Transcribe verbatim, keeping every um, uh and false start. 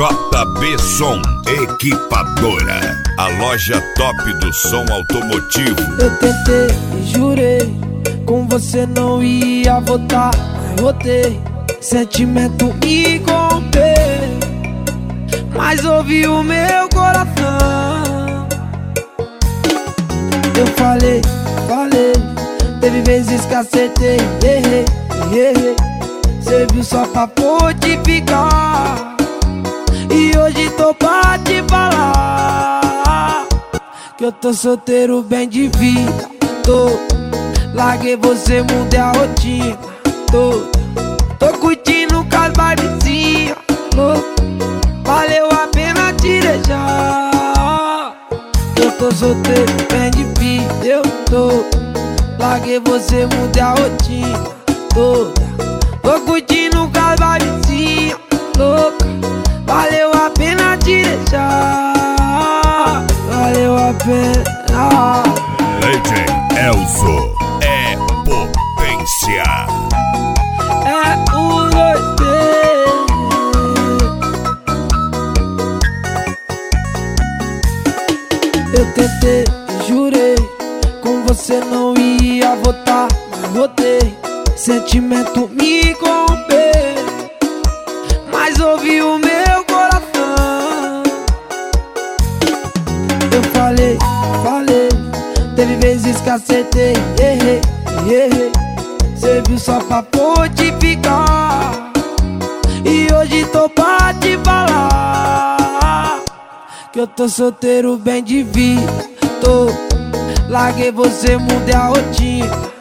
J B Som Equipadora, a loja top do som automotivo. Eu tentei e jurei, com você não ia voltar, mas voltei. Sentimento me corrompeu, mas ouvi o meu coração. Eu falei, falei, teve vezes que acertei, errei, errei. Cê viu só pra fortificar, e hoje tô pra te falar que eu tô solteiro bem de vida. Tô, larguei você, mudei a rotina. Tô, tô curtindo com as barbezinhas. Valeu a pena te deixar. Eu tô solteiro bem de vida. Eu tô, larguei você, mudei a rotina. Tô, tô curtindo com as barbezinhas. Louca, valeu a pena te deixar. Valeu a pena. Legend Elzo é potência. É o dois D. Eu tentei e jurei, com você não ia voltar, mas voltei. Sentimento me corrompeu, mas ouvi o meu coração. Eu falei, falei, teve vezes que acertei, errei, errei. Cê viu só pra fortificar, e hoje tô pra te falar que eu tô solteiro bem de vida. Tô, larguei você, mudei a rotina.